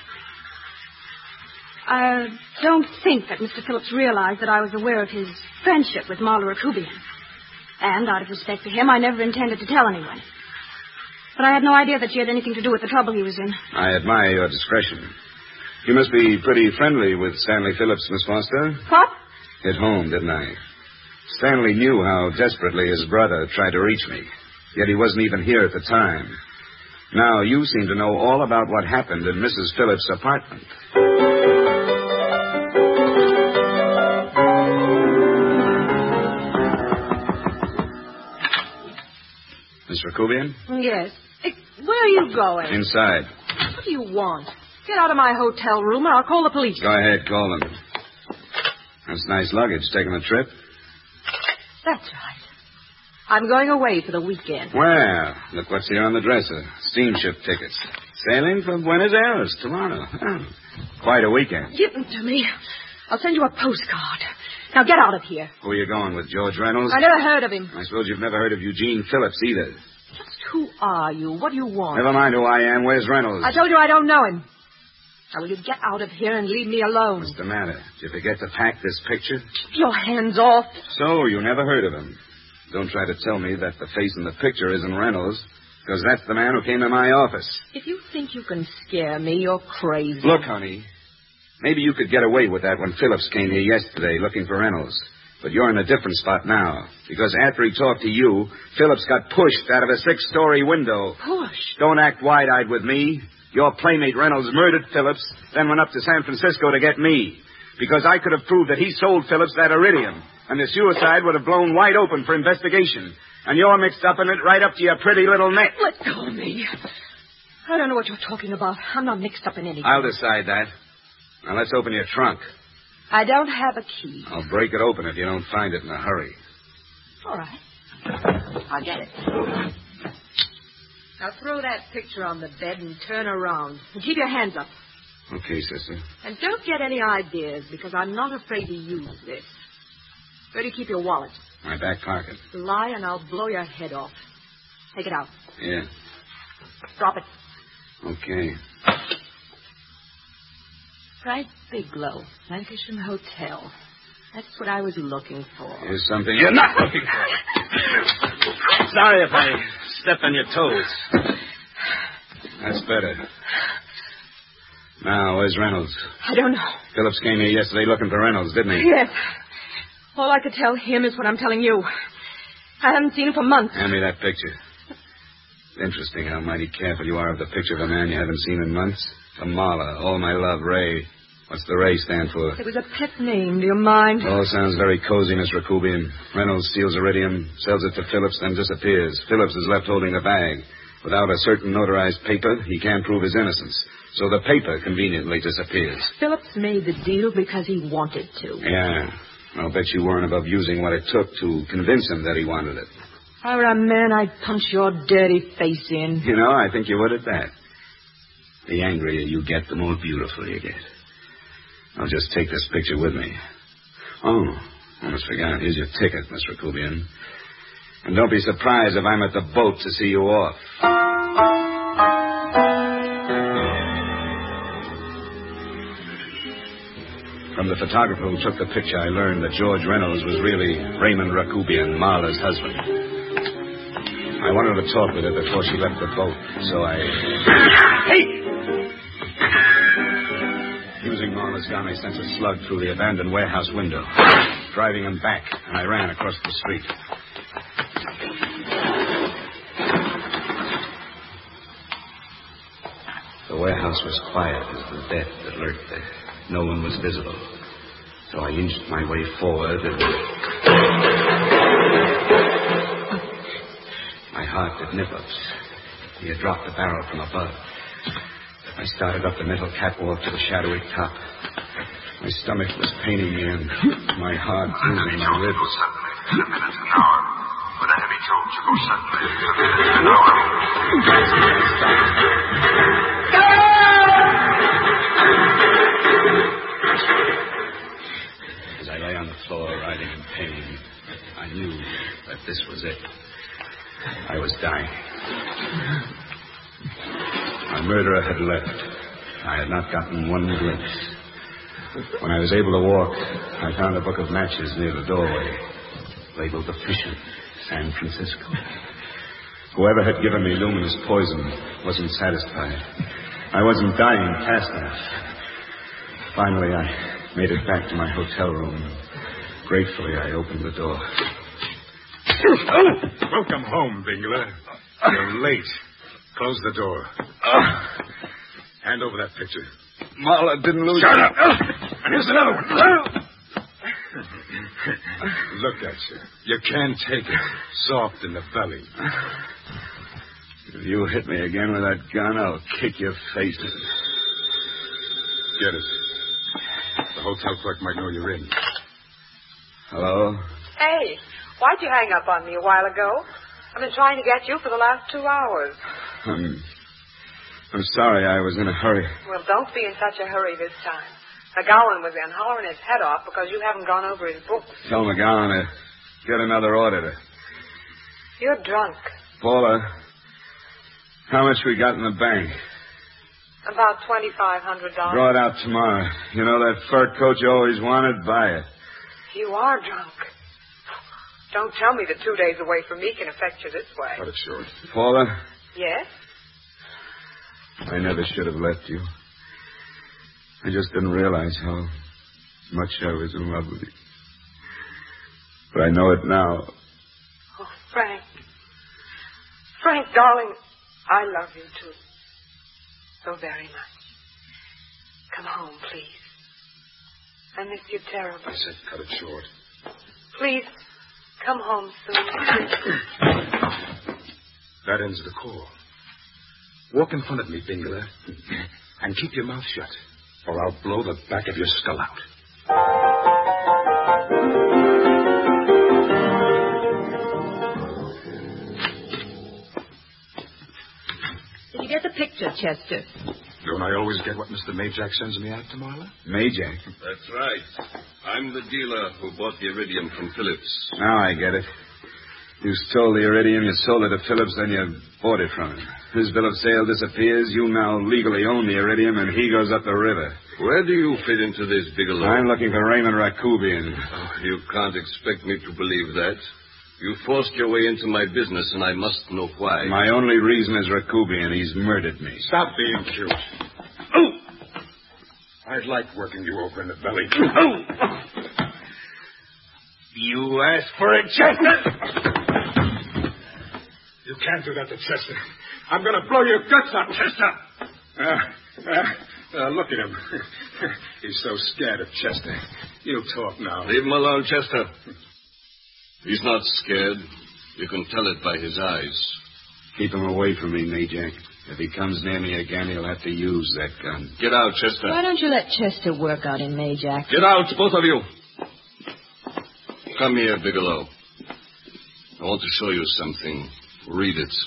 I don't think that Mr. Phillips realized that I was aware of his friendship with Marla Rakubian. And out of respect for him, I never intended to tell anyone. But I had no idea that she had anything to do with the trouble he was in. I admire your discretion. You must be pretty friendly with Stanley Phillips, Miss Foster. What? Hit home, didn't I? Stanley knew how desperately his brother tried to reach me, yet he wasn't even here at the time. Now you seem to know all about what happened in Mrs. Phillips' apartment. Miss Rakubian? Yes. Where are you going? Inside. What do you want? Get out of my hotel room or I'll call the police. Go ahead, call them. That's nice luggage. Taking a trip? That's right. I'm going away for the weekend. Well, look what's here on the dresser. Steamship tickets. Sailing from Buenos Aires tomorrow. Oh, quite a weekend. Give them to me. I'll send you a postcard. Now get out of here. Who are you going with, George Reynolds? I never heard of him. I suppose you've never heard of Eugene Phillips either. Just who are you? What do you want? Never mind who I am. Where's Reynolds? I told you I don't know him. Now will you get out of here and leave me alone? What's the matter? Did you forget to pack this picture? Keep your hands off. So, you never heard of him. Don't try to tell me that the face in the picture isn't Reynolds, because that's the man who came to my office. If you think you can scare me, you're crazy. Look, honey, maybe you could get away with that when Phillips came here yesterday looking for Reynolds. But you're in a different spot now, because after he talked to you, Phillips got pushed out of a 6-story window. Pushed? Don't act wide-eyed with me. Your playmate Reynolds murdered Phillips, then went up to San Francisco to get me. Because I could have proved that he sold Phillips that iridium, and the suicide would have blown wide open for investigation. And you're mixed up in it right up to your pretty little neck. Let go of me. I don't know what you're talking about. I'm not mixed up in anything. I'll decide that. Now, let's open your trunk. I don't have a key. I'll break it open if you don't find it in a hurry. All right. I'll get it. Now throw that picture on the bed and turn around. And keep your hands up. Okay, sister. And don't get any ideas, because I'm not afraid to use this. Where do you keep your wallet? My back pocket. Lie and I'll blow your head off. Take it out. Yeah. Drop it. Okay. Frank Bigelow, Lancashire Hotel. That's what I was looking for. Here's something you're not looking for. Sorry if I step on your toes. That's better. Now, where's Reynolds? I don't know. Phillips came here yesterday looking for Reynolds, didn't he? Yes. All I could tell him is what I'm telling you. I haven't seen him for months. Hand me that picture. Interesting how mighty careful you are of the picture of a man you haven't seen in months. Kamala, all my love, Ray. What's the Ray stand for? It was a pet name. Do you mind? All sounds very cozy, Miss Rakubian. Reynolds steals iridium, sells it to Phillips, then disappears. Phillips is left holding the bag. Without a certain notarized paper, he can't prove his innocence. So the paper conveniently disappears. Phillips made the deal because he wanted to. Yeah. I'll bet you weren't above using what it took to convince him that he wanted it. If I were a man, I'd punch your dirty face in. You know, I think you would at that. The angrier you get, the more beautiful you get. I'll just take this picture with me. Oh, almost forgot. Here's your ticket, Miss Rakubian. And don't be surprised if I'm at the boat to see you off. From the photographer who took the picture, I learned that George Reynolds was really Raymond Rakubian, Marla's husband. I wanted to talk with her before she left the boat, so I... Hey! Using Marla's gun, I sent a slug through the abandoned warehouse window, driving him back, and I ran across the street. The warehouse was quiet as the death that lurked there. No one was visible. So I inched my way forward and... My heart did nip-ups. He had dropped the barrel from above. I started up the metal catwalk to the shadowy top. My stomach was paining me and my heart bruising my ribs. 10 minutes an hour. With a heavy tilt, you go suddenly. An hour. As I lay on the floor, writhing in pain, I knew that this was it. I was dying. My murderer had left. I had not gotten one glimpse. When I was able to walk, I found a book of matches near the doorway, labeled Efficient, San Francisco. Whoever had given me luminous poison wasn't satisfied. I wasn't dying fast enough. Finally, I made it back to my hotel room. Gratefully, I opened the door. Welcome home, Bingler. You're late. Close the door. Hand over that picture. Marla didn't lose... Shut up! And here's another one. Look at you. You can't take it. Soft in the belly. If you hit me again with that gun, I'll kick your face. Get it. The hotel clerk might know you're in. Hello? Hey, why'd you hang up on me a while ago? I've been trying to get you for the last 2 hours. I'm sorry, I was in a hurry. Well, don't be in such a hurry this time. McGowan was in hollering his head off because you haven't gone over his books. Tell McGowan to get another auditor. You're drunk. Paula, how much we got in the bank? About $2,500. Draw it out tomorrow. You know that fur coat you always wanted? Buy it. You are drunk. Don't tell me that 2 days away from me can affect you this way. Cut it short. Paula? Yes? I never should have left you. I just didn't realize how much I was in love with you. But I know it now. Oh, Frank. Frank, darling, I love you too. So very much. Come home, please. I miss you terribly. I said cut it short. Please, come home soon. That ends the call. Walk in front of me, Bingler, and keep your mouth shut, or I'll blow the back of your skull out. Did you get the picture, Chester? Don't I always get what Mr. Majak sends me out to, Marla? Majak? That's right. I'm the dealer who bought the iridium from Phillips. Now I get it. You stole the iridium, you sold it to Phillips, then you bought it from him. His bill of sale disappears, you now legally own the iridium, and he goes up the river. Where do you fit into this, Bigelow? I'm looking for Raymond Rakubian. Oh, you can't expect me to believe that. You forced your way into my business, and I must know why. My only reason is Rakubian. He's murdered me. Stop being cute. Oh! I'd like working you over in the belly. Oh! You asked for it, Chester! You can't do that to Chester. I'm going to blow your guts out, Chester! Look at him. He's so scared of Chester. You talk now. Leave him alone, Chester. He's not scared. You can tell it by his eyes. Keep him away from me, Majak. If he comes near me again, he'll have to use that gun. Get out, Chester. Why don't you let Chester work out in Majak? Get out, both of you. Come here, Bigelow. I want to show you something. Read it.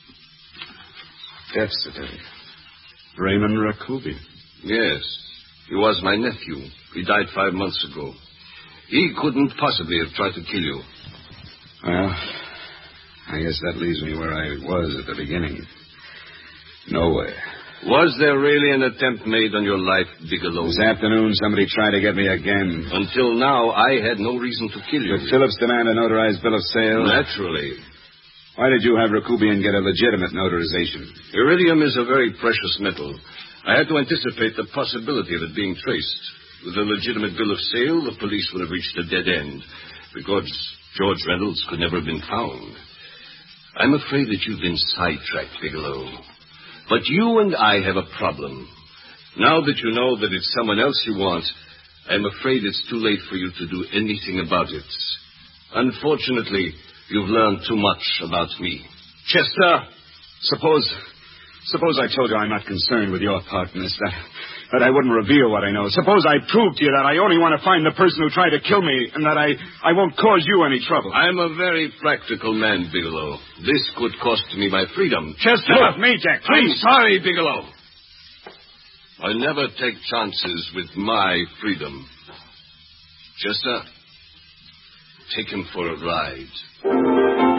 Death certificate. Raymond Rakubian. Yes. He was my nephew. He died 5 months ago. He couldn't possibly have tried to kill you. Well, I guess that leaves me where I was at the beginning. Nowhere. Was there really an attempt made on your life, Bigelow? This afternoon, somebody tried to get me again. Until now, I had no reason to kill you. Did Phillips demand a notarized bill of sale? Naturally. Why did you have Rakubian get a legitimate notarization? Iridium is a very precious metal. I had to anticipate the possibility of it being traced. With a legitimate bill of sale, the police would have reached a dead end, because George Reynolds could never have been found. I'm afraid that you've been sidetracked, Bigelow. But you and I have a problem. Now that you know that it's someone else you want, I'm afraid it's too late for you to do anything about it. Unfortunately, you've learned too much about me. Chester, suppose I told you I'm not concerned with your part in this, that I wouldn't reveal what I know. Suppose I proved to you that I only want to find the person who tried to kill me and that I won't cause you any trouble. I'm a very practical man, Bigelow. This could cost me my freedom. Chester! Look, Majak, please! I'm sorry, Bigelow. I never take chances with my freedom. Chester, take him for a ride.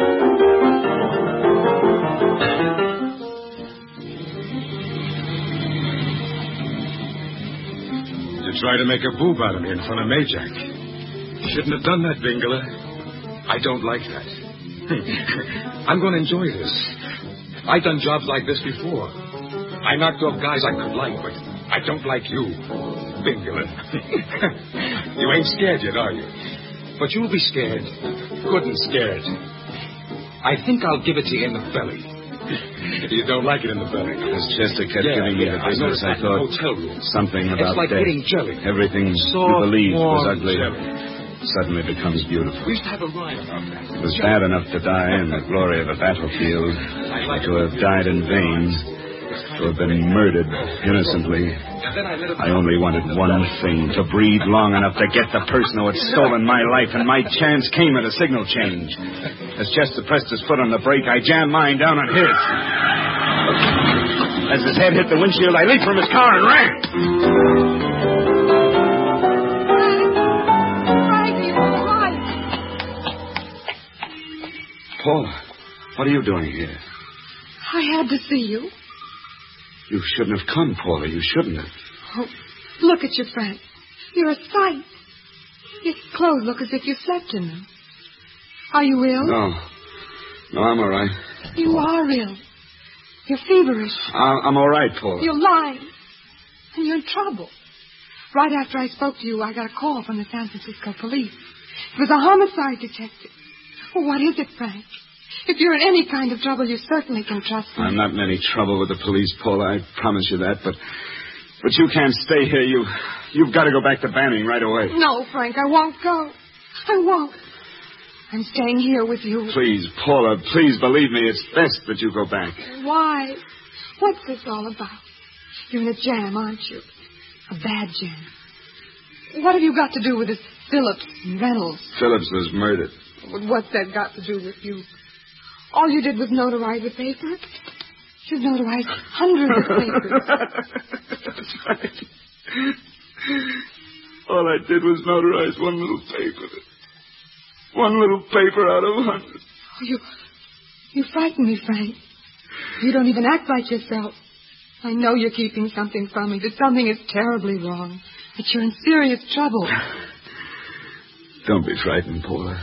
Try to make a boob out of me in front of Majak. Shouldn't have done that, Bingler. I don't like that. I'm going to enjoy this. I've done jobs like this before. I knocked off guys I could like, but I don't like you, Bigelow. You ain't scared yet, are you? But you'll be scared. Good and scared. I think I'll give it to you in the belly. You don't like it in the belly. As Chester kept giving me the business, I thought something about it's like death. eating jelly. Everything you believed was ugly suddenly becomes beautiful. We used to have a rhyme about that. It was bad enough to die in the glory of a battlefield, to have died in vain, to have been murdered innocently. I only wanted one thing, to breathe long enough to get the person who had stolen my life, and my chance came at a signal change. As Chester pressed his foot on the brake, I jammed mine down on his. As his head hit the windshield, I leaped from his car and ran. Paula, what are you doing here? I had to see you. You shouldn't have come, Paula. You shouldn't have. Oh, look at you, Frank. You're a sight. Your clothes look as if you slept in them. Are you ill? No, I'm all right. You are ill. You're feverish. I'm all right, Paula. You're lying. And you're in trouble. Right after I spoke to you, I got a call from the San Francisco police. It was a homicide detective. Well, what is it, Frank? If you're in any kind of trouble, you certainly can trust me. I'm not in any trouble with the police, Paula. I promise you that. But you can't stay here. You've got to go back to Banning right away. No, Frank, I won't go. I won't. I'm staying here with you. Please, Paula, please believe me. It's best that you go back. Why? What's this all about? You're in a jam, aren't you? A bad jam. What have you got to do with this Phillips and Reynolds? Phillips was murdered. What's that got to do with you? All you did was notarize the paper. You've notarized hundreds of papers. That's right. All I did was notarize one little paper. One little paper out of hundreds. Oh, you frighten me, Frank. You don't even act like yourself. I know you're keeping something from me, that something is terribly wrong, that you're in serious trouble. Don't be frightened, Paula.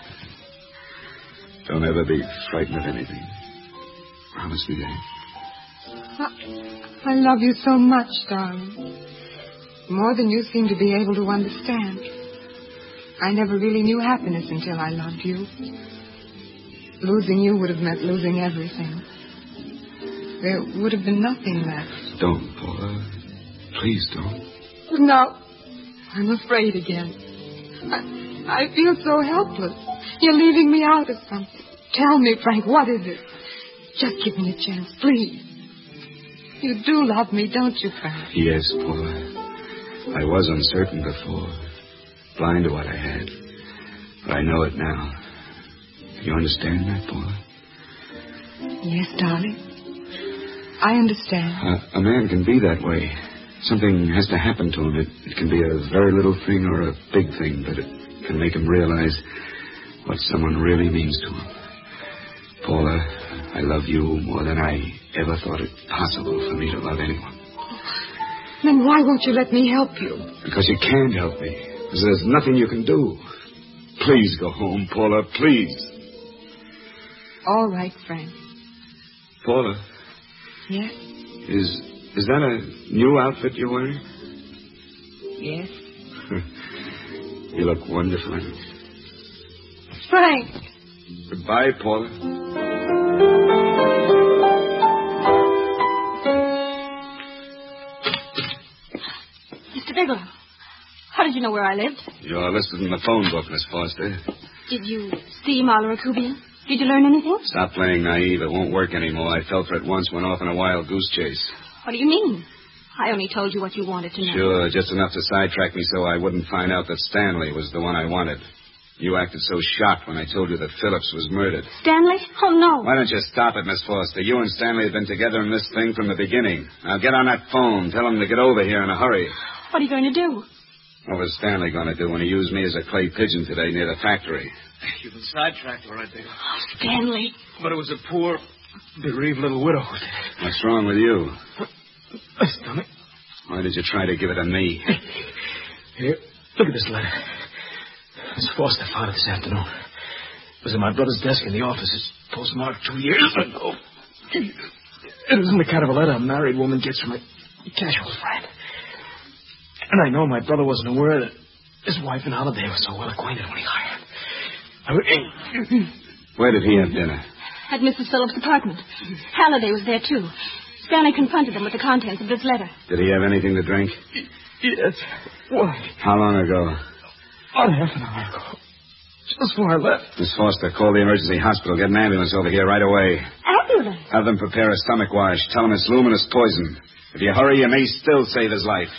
Don't ever be frightened of anything. Promise me that. I love you so much, darling. More than you seem to be able to understand. I never really knew happiness until I loved you. Losing you would have meant losing everything. There would have been nothing left. Don't, Paula. Please don't. No. I'm afraid again. I feel so helpless. You're leaving me out of something. Tell me, Frank, what is it? Just give me a chance, please. You do love me, don't you, Frank? Yes, Paula. I was uncertain before, blind to what I had. But I know it now. You understand that, Paula? Yes, darling. I understand. A man can be that way. Something has to happen to him. It can be a very little thing or a big thing, but it can make him realize what someone really means to him. Paula, I love you more than I ever thought it possible for me to love anyone. Then why won't you let me help you? Because you can't help me. Because there's nothing you can do. Please go home, Paula, please. All right, Frank. Paula. Yes? Is that a new outfit you're wearing? Yes. You look wonderful. Frank! Goodbye, Paula. Mr. Bigelow, how did you know where I lived? You're listed in the phone book, Miss Foster. Did you see Marla Rakubian? Did you learn anything? Stop playing naive. It won't work anymore. I fell for it once, went off on a wild goose chase. What do you mean? I only told you what you wanted to know. Sure, just enough to sidetrack me so I wouldn't find out that Stanley was the one I wanted. You acted so shocked when I told you that Phillips was murdered. Stanley? Oh, no. Why don't you stop it, Miss Foster? You and Stanley have been together in this thing from the beginning. Now get on that phone. Tell him to get over here in a hurry. What are you going to do? What was Stanley going to do when he used me as a clay pigeon today near the factory? You've been sidetracked, all right, Bigelow. Oh, Stanley. But it was a poor, bereaved little widow. What's wrong with you? My stomach. Why did you try to give it to me? Here, look at this letter. Miss Foster found it this afternoon. It was in my brother's desk in the office. It's postmarked 2 years ago. It was in the kind of a letter a married woman gets from a casual friend. And I know my brother wasn't aware that his wife and Holiday were so well acquainted when he hired. Where did he have dinner? At Mrs. Phillips' apartment. Halliday was there, too. Stanley confronted them with the contents of this letter. Did he have anything to drink? Yes. Why? How long ago? About half an hour ago. Just before I left. Miss Foster, call the emergency hospital. Get an ambulance over here right away. Ambulance? Have them prepare a stomach wash. Tell them it's luminous poison. If you hurry, you may still save his life.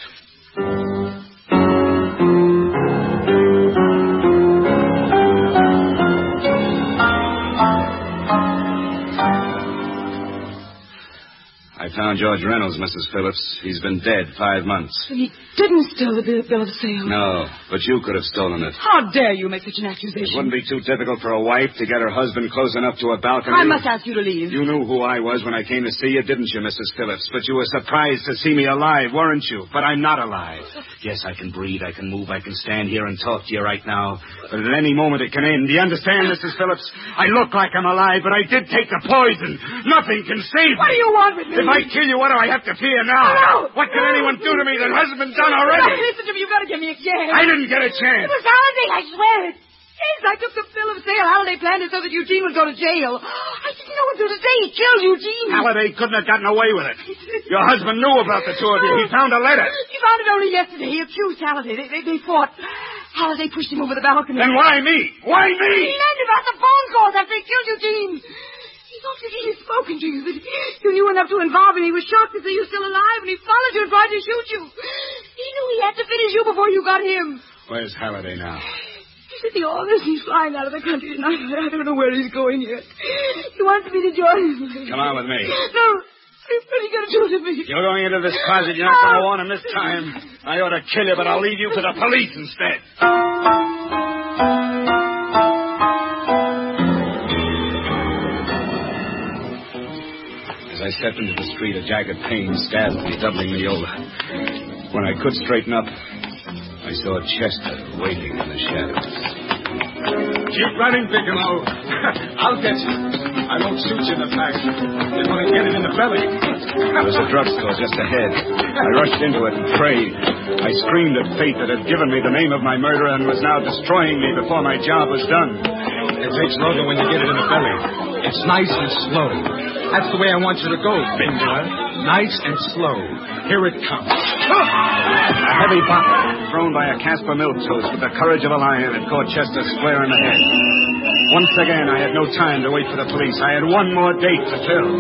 I found George Reynolds, Mrs. Phillips. He's been dead 5 months. He didn't steal the bill of sale. No, but you could have stolen it. How dare you make such an accusation? It wouldn't be too difficult for a wife to get her husband close enough to a balcony. I must ask you to leave. You knew who I was when I came to see you, didn't you, Mrs. Phillips? But you were surprised to see me alive, weren't you? But I'm not alive. Yes, I can breathe, I can move, I can stand here and talk to you right now. But at any moment it can end. Do you understand, Mrs. Phillips? I look like I'm alive, but I did take the poison. Nothing can save me. What do you want with me? If I kill you, what do I have to fear now? No! What can anyone do to me that hasn't been done already? No, listen to me. You've got to give me a chance. I didn't get a chance. It was Halliday, I swear it. Yes, I took the bill of sale. Halliday planned it so that Eugene would go to jail. I didn't know until today he killed Eugene. Halliday couldn't have gotten away with it. Your husband knew about the two of you. He found a letter. He found it only yesterday. He accused Halliday. They fought. Halliday pushed him over the balcony. Then why me? Why me? He learned about the phone calls after he killed Eugene. He thought that he had spoken to you, that you knew enough to involve him. He was shocked to see you still alive, and he followed you and tried to shoot you. He knew he had to finish you before you got him. Where's Halliday now? He's at the office. He's flying out of the country tonight. I don't know where he's going yet. He wants me to join him. Come on with me. No. What are you going to do to me? You're going into this closet. You're not going to want him this time. I ought to kill you, but I'll leave you to the police instead. As I stepped into the street, a jagged pain stabbed me, doubling me over. When I could straighten up, I saw Chester waiting in the shadows. Keep running, Bigelow. I'll get you. I won't shoot you in the back. You're going to get it in the belly. There was a drugstore just ahead. I rushed into it and prayed. I screamed at fate that had given me the name of my murderer and was now destroying me before my job was done. It takes longer when you get it in the belly. It's nice and slow. That's the way I want you to go, Bigelow. Nice and slow. Here it comes. A heavy bottle thrown by a Casper milk toast with the courage of a lion had caught Chester square in the head. Once again, I had no time to wait for the police. I had one more date to fill.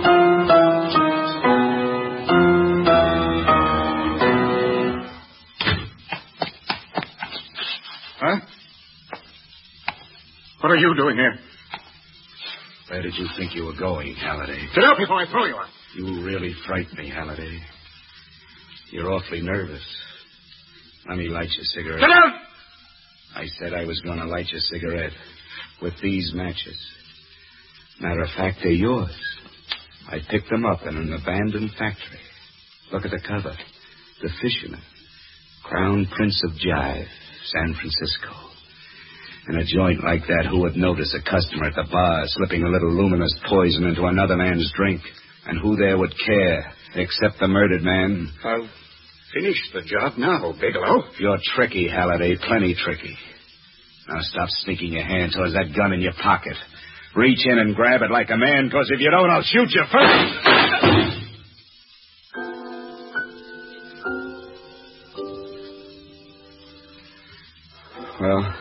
Huh? What are you doing here? Where did you think you were going, Halliday? Get out before I throw you out. You really frighten me, Halliday. You're awfully nervous. Let me light your cigarette. Get out! I said I was going to light your cigarette with these matches. Matter of fact, they're yours. I picked them up in an abandoned factory. Look at the cover. The Fisherman. Crown Prince of Jive, San Francisco. In a joint like that, who would notice a customer at the bar slipping a little luminous poison into another man's drink? And who there would care, except the murdered man? I'll finish the job now, Bigelow. You're tricky, Halliday, plenty tricky. Now stop sneaking your hand towards that gun in your pocket. Reach in and grab it like a man, because if you don't, I'll shoot you first. Well,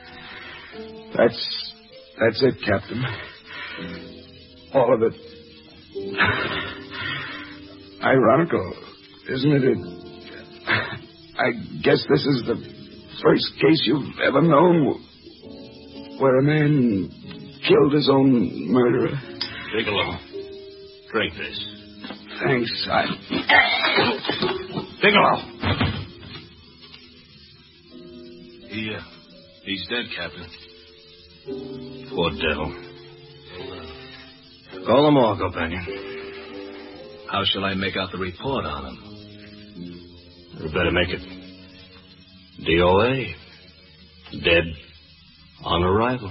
that's it, Captain. All of it. Ironical, isn't it? I guess this is the first case you've ever known where a man killed his own murderer. Bigelow, drink this. Thanks, Bigelow! He's dead, Captain. Poor devil. Call him off, companion. How shall I make out the report on him? You better make it DOA. Dead on arrival.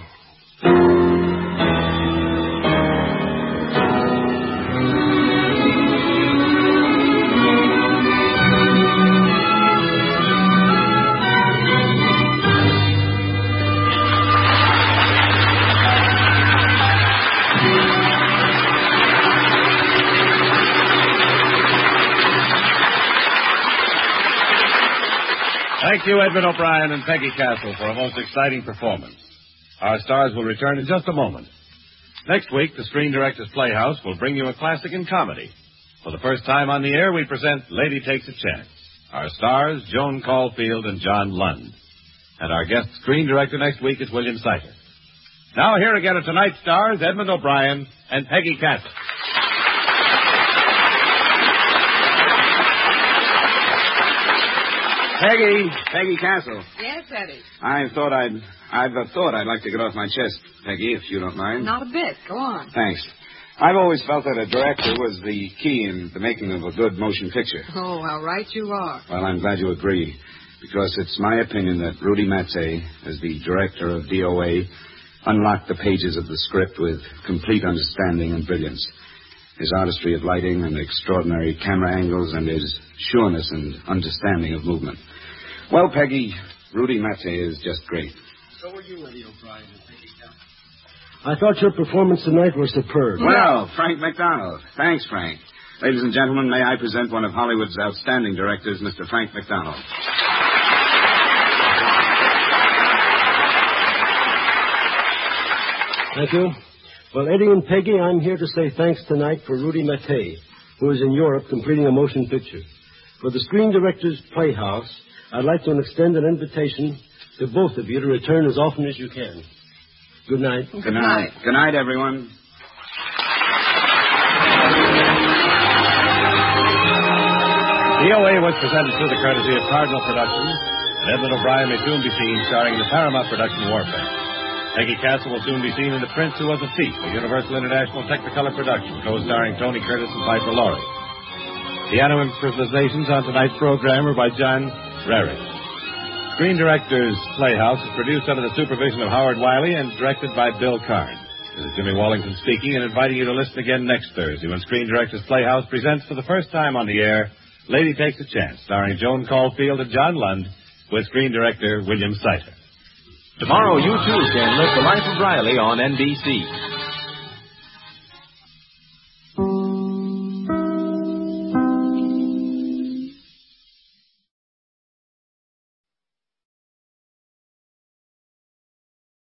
Thank you, Edmund O'Brien and Peggy Castle, for a most exciting performance. Our stars will return in just a moment. Next week, the Screen Directors Playhouse will bring you a classic in comedy. For the first time on the air, we present Lady Takes a Chance. Our stars, Joan Caulfield and John Lund. And our guest screen director next week is William Seiter. Now, here again are tonight's stars, Edmund O'Brien and Peggy Castle. Peggy Castle. Yes, Eddie. I've thought I'd like to get off my chest, Peggy, if you don't mind. Not a bit. Go on. Thanks. I've always felt that a director was the key in the making of a good motion picture. Oh, how right you are. Well, I'm glad you agree, because it's my opinion that Rudy Matsé, as the director of DOA, unlocked the pages of the script with complete understanding and brilliance. His artistry of lighting and extraordinary camera angles and his sureness and understanding of movement. Well, Peggy, Rudy Matsé is just great. So were you, Eddie O'Brien and Peggy Castle. I thought your performance tonight was superb. Well, Frank McDonald. Thanks, Frank. Ladies and gentlemen, may I present one of Hollywood's outstanding directors, Mr. Frank McDonald. Thank you. Well, Eddie and Peggy, I'm here to say thanks tonight for Rudy Matsé, who is in Europe completing a motion picture. For the Screen Directors Playhouse, I'd like to extend an invitation to both of you to return as often as you can. Good night. Good night. Good night, everyone. DOA was presented through the courtesy of Cardinal Productions, and Edmund O'Brien may soon be seen starring in the Paramount production Warfare. Peggy Castle will soon be seen in The Prince Who Was a Thief, a Universal International Technicolor production, co-starring Tony Curtis and Piper Laurie. Piano improvisations on tonight's program are by John Rarick. Screen Directors Playhouse is produced under the supervision of Howard Wiley and directed by Bill Karn. This is Jimmy Wallington speaking and inviting you to listen again next Thursday when Screen Directors Playhouse presents for the first time on the air Lady Takes a Chance, starring Joan Caulfield and John Lund, with Screen Director William Seiter. Tomorrow, you too can live the life of Riley on NBC.